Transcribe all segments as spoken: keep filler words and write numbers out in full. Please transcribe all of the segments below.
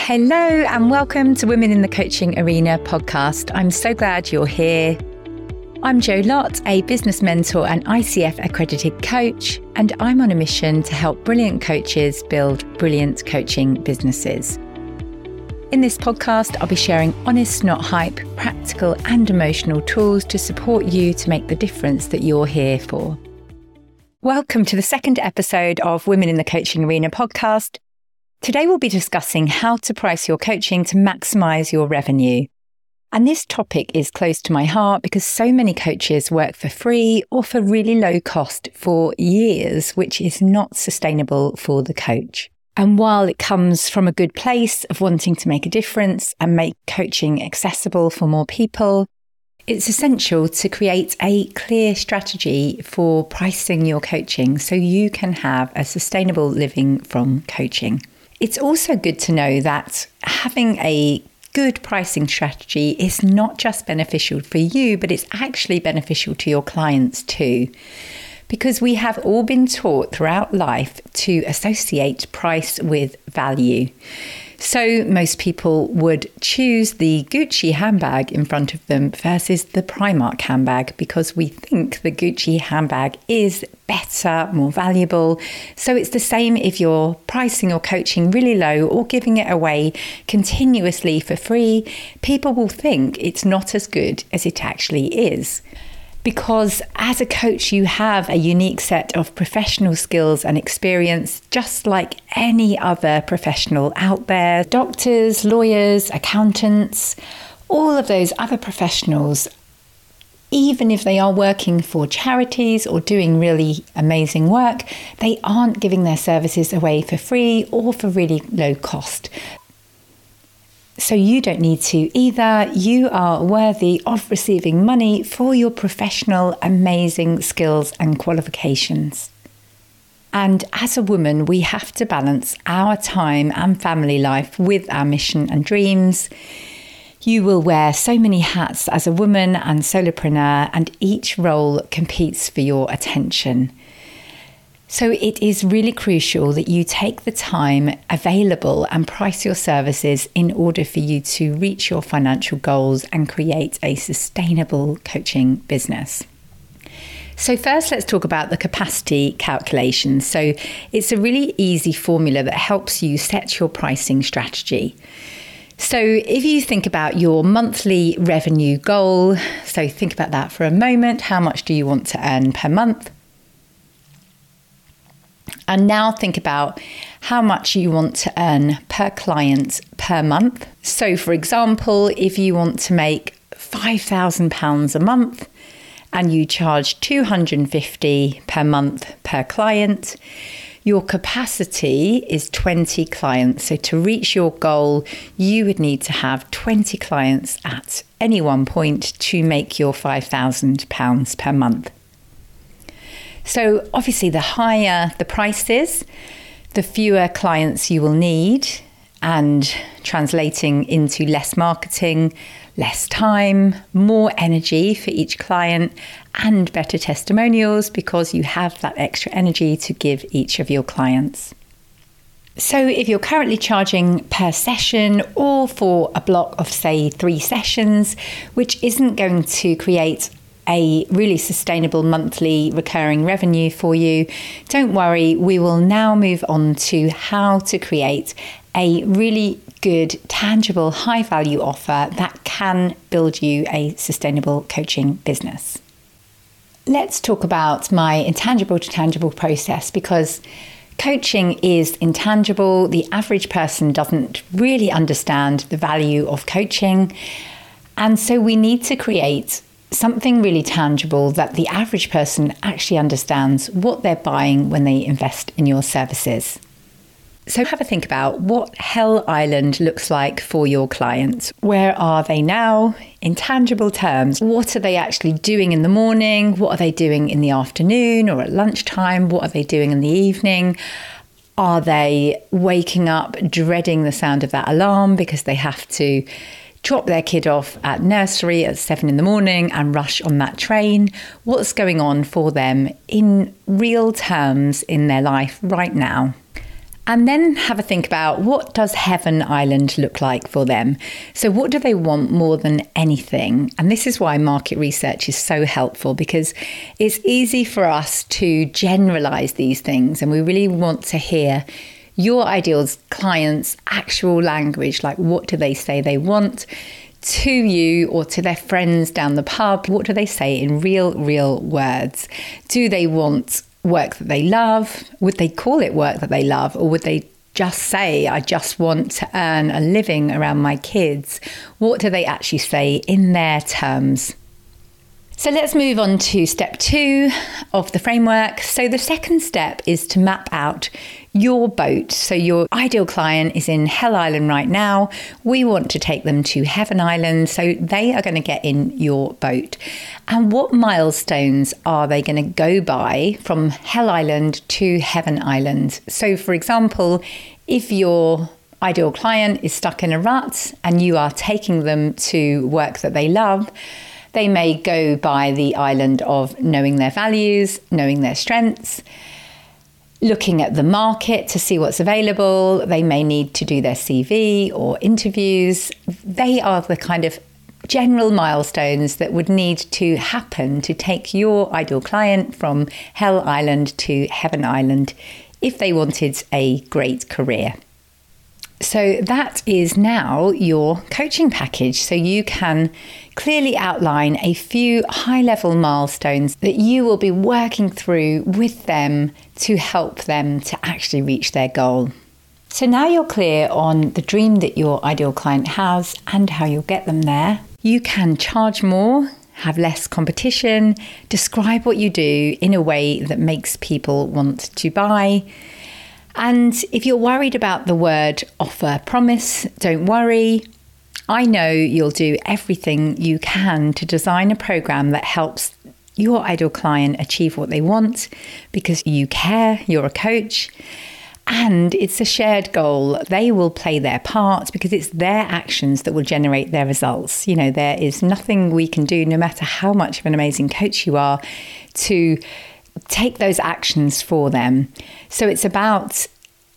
Hello and welcome to Women in the Coaching Arena podcast. I'm so glad you're here. I'm Jo Lott, a business mentor and I C F accredited coach, and I'm on a mission to help brilliant coaches build brilliant coaching businesses. In this podcast, I'll be sharing honest, not hype, practical and emotional tools to support you to make the difference that you're here for. Welcome to the second episode of Women in the Coaching Arena podcast. Today we'll be discussing how to price your coaching to maximise your revenue. And this topic is close to my heart because so many coaches work for free or for really low cost for years, which is not sustainable for the coach. And while it comes from a good place of wanting to make a difference and make coaching accessible for more people, it's essential to create a clear strategy for pricing your coaching so you can have a sustainable living from coaching. It's also good to know that having a good pricing strategy is not just beneficial for you, but it's actually beneficial to your clients too. Because we have all been taught throughout life to associate price with value. So most people would choose the Gucci handbag in front of them versus the Primark handbag because we think the Gucci handbag is better, more valuable. So it's the same if you're pricing or coaching really low or giving it away continuously for free. People will think it's not as good as it actually is. Because as a coach, you have a unique set of professional skills and experience, just like any other professional out there. Doctors, lawyers, accountants, all of those other professionals, even if they are working for charities or doing really amazing work, they aren't giving their services away for free or for really low cost. So you don't need to either. You are worthy of receiving money for your professional, amazing skills and qualifications. And as a woman, we have to balance our time and family life with our mission and dreams. You will wear so many hats as a woman and solopreneur, and each role competes for your attention. So it is really crucial that you take the time available and price your services in order for you to reach your financial goals and create a sustainable coaching business. So first, let's talk about the capacity calculation. So it's a really easy formula that helps you set your pricing strategy. So if you think about your monthly revenue goal, so think about that for a moment. How much do you want to earn per month? And now think about how much you want to earn per client per month. So for example, if you want to make five thousand pounds a month and you charge two hundred fifty pounds per month per client, your capacity is twenty clients. So to reach your goal, you would need to have twenty clients at any one point to make your five thousand pounds per month. So obviously the higher the price is, the fewer clients you will need, and translating into less marketing, less time, more energy for each client, and better testimonials because you have that extra energy to give each of your clients. So if you're currently charging per session or for a block of, say, three sessions, which isn't going to create a really sustainable monthly recurring revenue for you, don't worry, we will now move on to how to create a really good, tangible, high value offer that can build you a sustainable coaching business. Let's talk about my intangible to tangible process because coaching is intangible. The average person doesn't really understand the value of coaching. And so we need to create something really tangible that the average person actually understands what they're buying when they invest in your services. So have a think about what Hell Island looks like for your clients. Where are they now? In tangible terms, what are they actually doing in the morning? What are they doing in the afternoon or at lunchtime? What are they doing in the evening? Are they waking up dreading the sound of that alarm because they have to drop their kid off at nursery at seven in the morning and rush on that train? What's going on for them in real terms in their life right now? And then have a think about, what does Heaven Island look like for them? So what do they want more than anything? And this is why market research is so helpful, because it's easy for us to generalize these things. And we really want to hear your ideal clients' actual language, like what do they say they want to you or to their friends down the pub? What do they say in real, real words? Do they want work that they love? Would they call it work that they love? Or would they just say, I just want to earn a living around my kids? What do they actually say in their terms? So let's move on to step two of the framework. So the second step is to map out your boat. So your ideal client is in Hell Island right now. We want to take them to Heaven Island. So they are going to get in your boat. And what milestones are they going to go by from Hell Island to Heaven Island? So for example, if your ideal client is stuck in a rut and you are taking them to work that they love, they may go by the island of knowing their values, knowing their strengths, looking at the market to see what's available. They may need to do their C V or interviews. They are the kind of general milestones that would need to happen to take your ideal client from Hell Island to Heaven Island if they wanted a great career. So that is now your coaching package. So you can clearly outline a few high-level milestones that you will be working through with them to help them to actually reach their goal. So now you're clear on the dream that your ideal client has and how you'll get them there. You can charge more, have less competition, describe what you do in a way that makes people want to buy. And if you're worried about the word offer promise, don't worry. I know you'll do everything you can to design a program that helps your ideal client achieve what they want, because you care, you're a coach, and it's a shared goal. They will play their part because it's their actions that will generate their results. You know, there is nothing we can do, no matter how much of an amazing coach you are, to take those actions for them. So it's about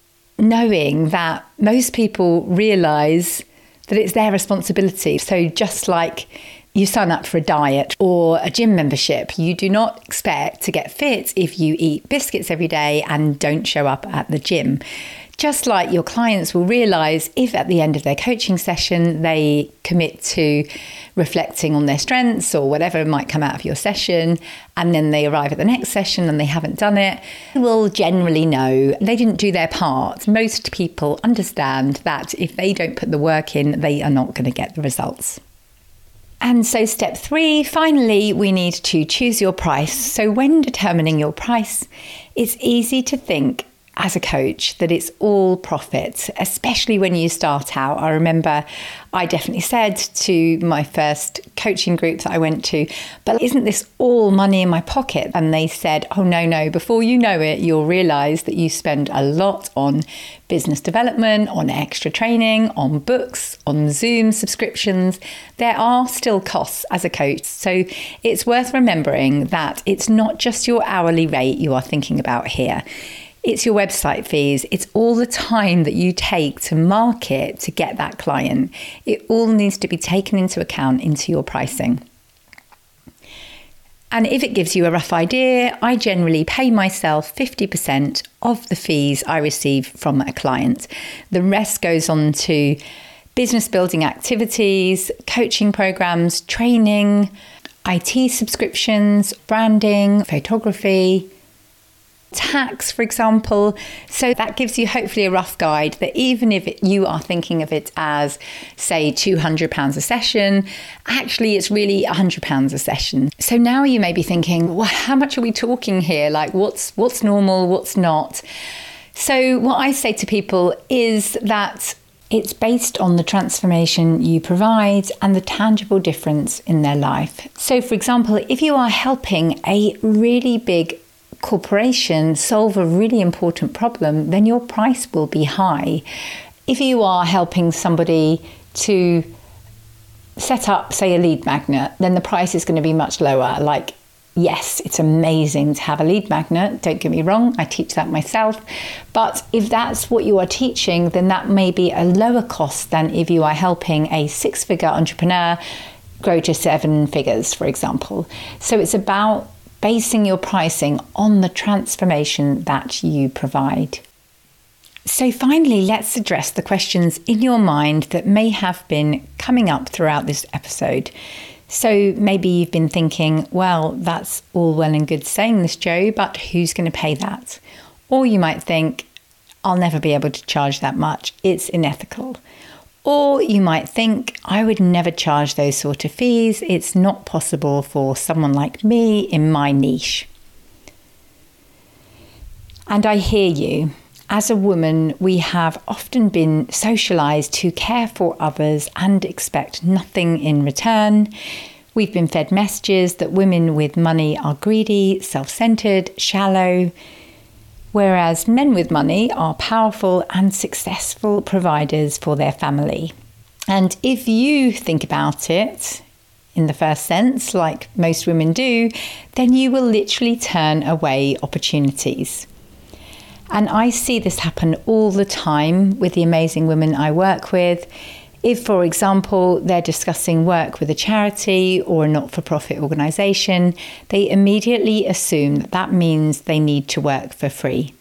knowing that most people realize that it's their responsibility. So just like you sign up for a diet or a gym membership, you do not expect to get fit if you eat biscuits every day and don't show up at the gym. Just like your clients will realize if at the end of their coaching session they commit to reflecting on their strengths or whatever might come out of your session, and then they arrive at the next session and they haven't done it, they will generally know they didn't do their part. Most people understand that if they don't put the work in, they are not going to get the results. And so step three, finally, we need to choose your price. So when determining your price, it's easy to think as a coach that it's all profit, especially when you start out. I remember I definitely said to my first coaching group that I went to, but isn't this all money in my pocket? And they said, oh, no, no, before you know it, you'll realize that you spend a lot on business development, on extra training, on books, on Zoom subscriptions. There are still costs as a coach. So it's worth remembering that it's not just your hourly rate you are thinking about here. It's your website fees. It's all the time that you take to market to get that client. It all needs to be taken into account into your pricing. And if it gives you a rough idea, I generally pay myself fifty percent of the fees I receive from a client. The rest goes on to business building activities, coaching programs, training, I T subscriptions, branding, photography, tax, for example. So that gives you hopefully a rough guide that even if it, you are thinking of it as, say, two hundred pounds a session, actually it's really one hundred pounds a session. So now you may be thinking, well, how much are we talking here? Like what's what's normal, what's not? So what I say to people is that it's based on the transformation you provide and the tangible difference in their life. So for example, if you are helping a really big corporation solve a really important problem, then your price will be high. If you are helping somebody to set up, say, a lead magnet, then the price is going to be much lower. Like Yes, it's amazing to have a lead magnet. Don't get me wrong, I teach that myself. But if that's what you are teaching, then that may be a lower cost than if you are helping a six-figure entrepreneur grow to seven figures, for example. So it's about basing your pricing on the transformation that you provide. So finally, let's address the questions in your mind that may have been coming up throughout this episode. So maybe you've been thinking, well, that's all well and good saying this, Jo, but who's going to pay that? Or you might think, I'll never be able to charge that much. It's unethical. Or you might think, I would never charge those sort of fees. It's not possible for someone like me in my niche. And I hear you. As a woman, we have often been socialized to care for others and expect nothing in return. We've been fed messages that women with money are greedy, self-centered, shallow, whereas men with money are powerful and successful providers for their family. And if you think about it in the first sense, like most women do, then you will literally turn away opportunities. And I see this happen all the time with the amazing women I work with. If, for example, they're discussing work with a charity or a not-for-profit organisation, they immediately assume that that means they need to work for free.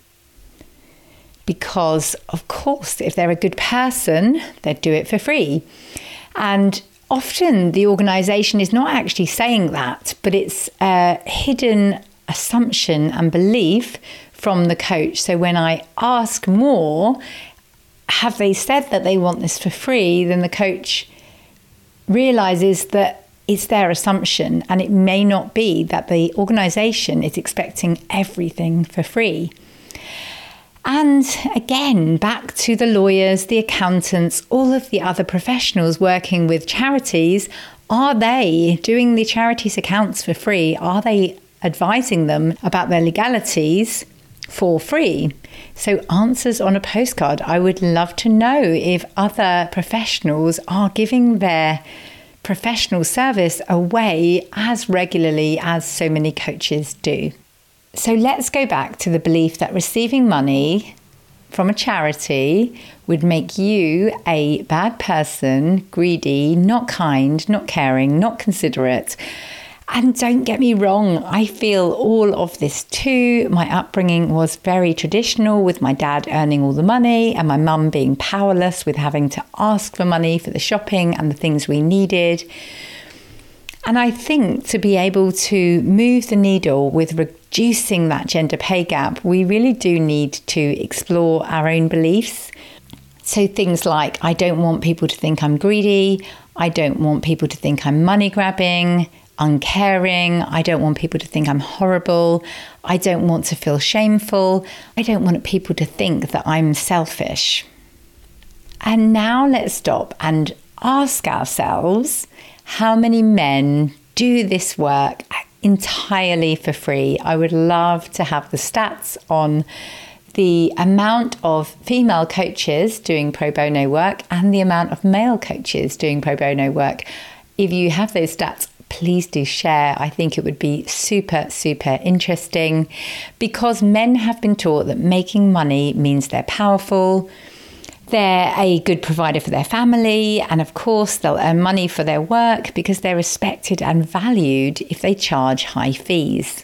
Because, of course, if they're a good person, they'd do it for free. And often the organisation is not actually saying that, but it's a hidden assumption and belief from the coach. So when I ask more, have they said that they want this for free, then the coach realizes that it's their assumption and it may not be that the organization is expecting everything for free. And again, back to the lawyers, the accountants, all of the other professionals working with charities, are they doing the charities' accounts for free? Are they advising them about their legalities for free? So answers on a postcard. I would love to know if other professionals are giving their professional service away as regularly as so many coaches do. So let's go back to the belief that receiving money from a charity would make you a bad person, greedy, not kind, not caring, not considerate. And don't get me wrong, I feel all of this too. My upbringing was very traditional, with my dad earning all the money and my mum being powerless with having to ask for money for the shopping and the things we needed. And I think to be able to move the needle with reducing that gender pay gap, we really do need to explore our own beliefs. So things like, I don't want people to think I'm greedy. I don't want people to think I'm money grabbing, uncaring. I don't want people to think I'm horrible. I don't want to feel shameful. I don't want people to think that I'm selfish. And now let's stop and ask ourselves, how many men do this work entirely for free? I would love to have the stats on the amount of female coaches doing pro bono work and the amount of male coaches doing pro bono work. If you have those stats, please do share. I think it would be super, super interesting, because men have been taught that making money means they're powerful, they're a good provider for their family, and of course they'll earn money for their work because they're respected and valued if they charge high fees.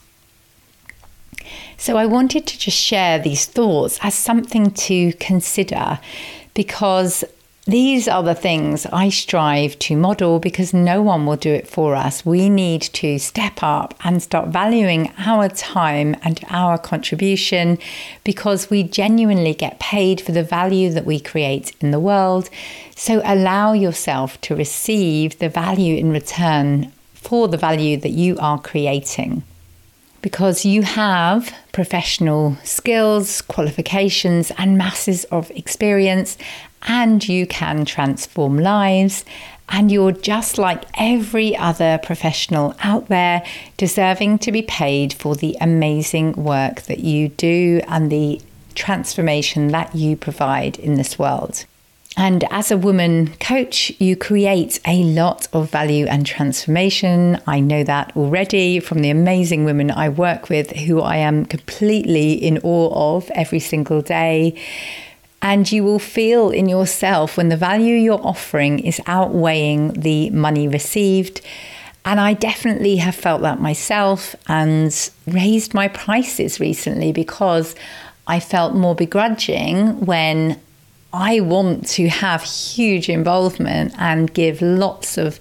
So I wanted to just share these thoughts as something to consider, because these are the things I strive to model, because no one will do it for us. We need to step up and start valuing our time and our contribution, because we genuinely get paid for the value that we create in the world. So allow yourself to receive the value in return for the value that you are creating, because you have professional skills, qualifications, and masses of experience, and you can transform lives. And you're just like every other professional out there, deserving to be paid for the amazing work that you do and the transformation that you provide in this world. And as a woman coach, you create a lot of value and transformation. I know that already from the amazing women I work with, who I am completely in awe of every single day. And you will feel in yourself when the value you're offering is outweighing the money received. And I definitely have felt that myself and raised my prices recently because I felt more begrudging when I want to have huge involvement and give lots of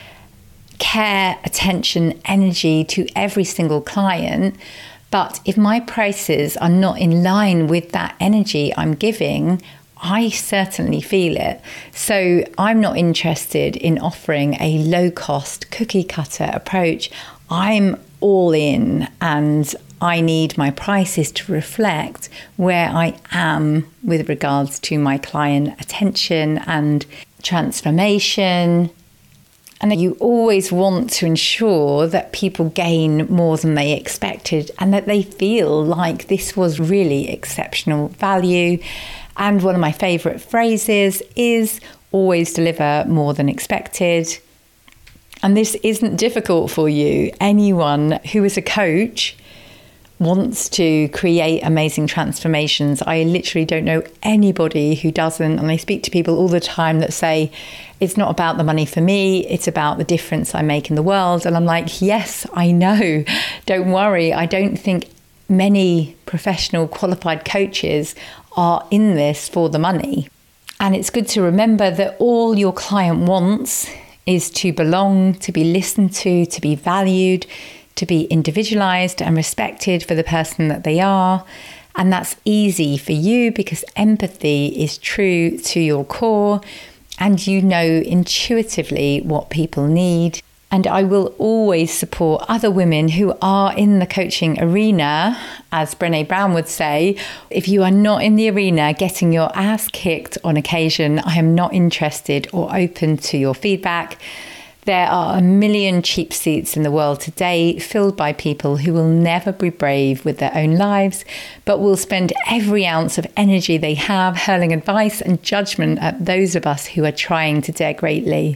care, attention, energy to every single client. But if my prices are not in line with that energy I'm giving, I certainly feel it. So I'm not interested in offering a low-cost cookie cutter approach. I'm all in, and I need my prices to reflect where I am with regards to my client attention and transformation. And you always want to ensure that people gain more than they expected and that they feel like this was really exceptional value. And one of my favourite phrases is always deliver more than expected. And this isn't difficult for you. Anyone who is a coach wants to create amazing transformations. I literally don't know anybody who doesn't. And I speak to people all the time that say, it's not about the money for me, it's about the difference I make in the world. And I'm like, yes, I know. Don't worry. I don't think many professional qualified coaches are in this for the money. And it's good to remember that all your client wants is to belong, to be listened to, to be valued, to be individualized and respected for the person that they are. And that's easy for you because empathy is true to your core and you know intuitively what people need. And I will always support other women who are in the coaching arena. As Brené Brown would say, if you are not in the arena getting your ass kicked on occasion, I am not interested or open to your feedback. There are a million cheap seats in the world today filled by people who will never be brave with their own lives, but will spend every ounce of energy they have hurling advice and judgment at those of us who are trying to dare greatly.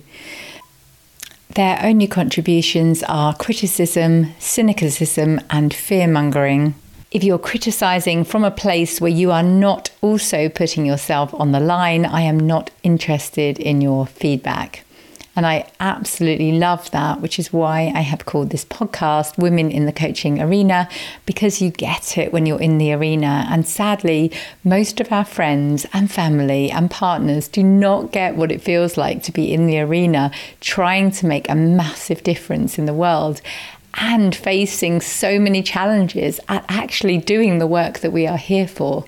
Their only contributions are criticism, cynicism, and fear-mongering. If you're criticising from a place where you are not also putting yourself on the line, I am not interested in your feedback. And I absolutely love that, which is why I have called this podcast Women in the Coaching Arena, because you get it when you're in the arena. And sadly, most of our friends and family and partners do not get what it feels like to be in the arena, trying to make a massive difference in the world and facing so many challenges at actually doing the work that we are here for.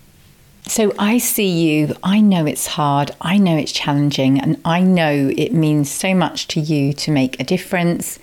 So I see you, I know it's hard, I know it's challenging, and I know it means so much to you to make a difference.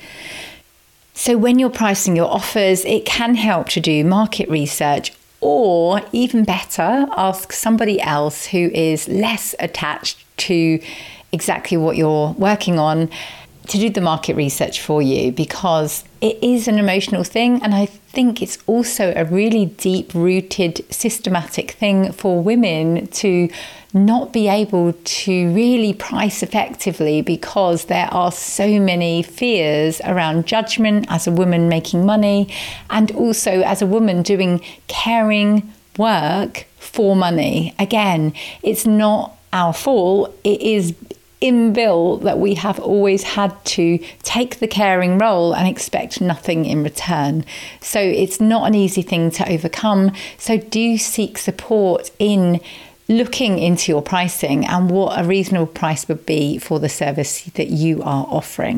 So when you're pricing your offers, it can help to do market research, or even better, ask somebody else who is less attached to exactly what you're working on to do the market research for you, because it is an emotional thing. And I think it's also a really deep-rooted, systematic thing for women to not be able to really price effectively because there are so many fears around judgment as a woman making money, and also as a woman doing caring work for money. Again, it's not our fault. It is inbuilt that we have always had to take the caring role and expect nothing in return. So it's not an easy thing to overcome. So do seek support in looking into your pricing and what a reasonable price would be for the service that you are offering.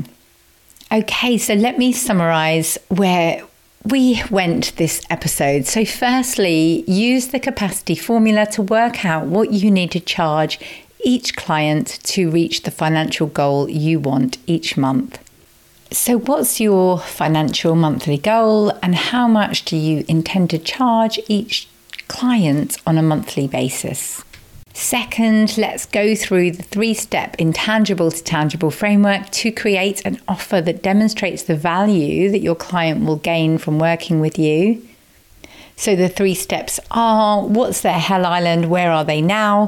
Okay, so let me summarize where we went this episode. So firstly, use the capacity formula to work out what you need to charge each client to reach the financial goal you want each month. So what's your financial monthly goal, and how much do you intend to charge each client on a monthly basis? Second, let's go through the three-step intangible to tangible framework to create an offer that demonstrates the value that your client will gain from working with you. So the three steps are: what's their Hell Island? Where are they now?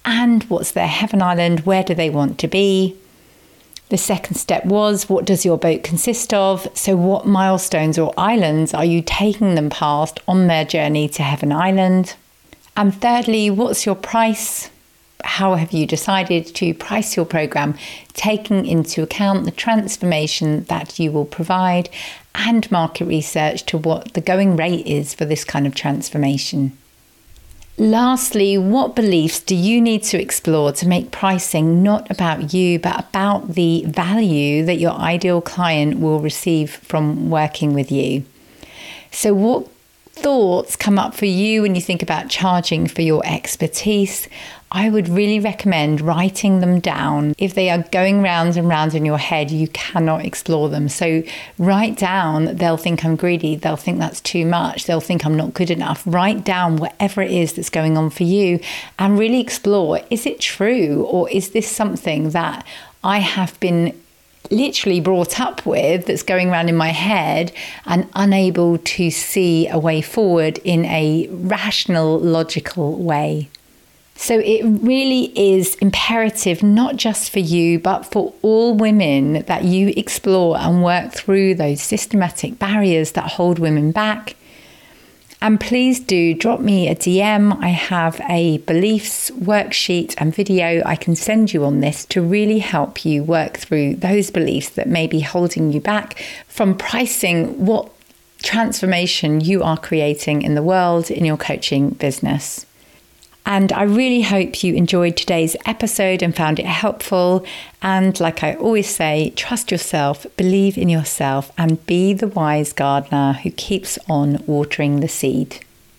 and what's their heaven island, where do they want to be. The second step was, what does your boat consist of? So what milestones or islands are you taking them past on their journey to heaven island? And thirdly, what's your price? How have you decided to price your program, taking into account the transformation that you will provide and market research to what the going rate is for this kind of transformation? Lastly, what beliefs do you need to explore to make pricing not about you, but about the value that your ideal client will receive from working with you? So what thoughts come up for you when you think about charging for your expertise? I would really recommend writing them down. If they are going round and round in your head, you cannot explore them. So write down, they'll think I'm greedy, they'll think that's too much, they'll think I'm not good enough. Write down whatever it is that's going on for you and really explore, is it true, or is this something that I have been literally brought up with that's going around in my head and unable to see a way forward in a rational, logical way? So it really is imperative, not just for you, but for all women, that you explore and work through those systematic barriers that hold women back. And please do drop me a D M. I have a beliefs worksheet and video I can send you on this to really help you work through those beliefs that may be holding you back from pricing what transformation you are creating in the world in your coaching business. And I really hope you enjoyed today's episode and found it helpful. And like I always say, trust yourself, believe in yourself, and be the wise gardener who keeps on watering the seed.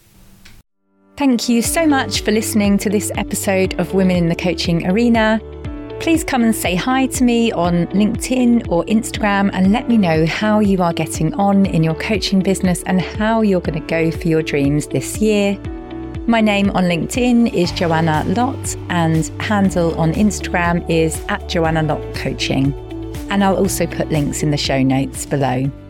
Thank you so much for listening to this episode of Women in the Coaching Arena. Please come and say hi to me on LinkedIn or Instagram and let me know how you are getting on in your coaching business and how you're going to go for your dreams this year. My name on LinkedIn is Joanna Lott and handle on Instagram is at Joanna Lott Coaching. And I'll also put links in the show notes below.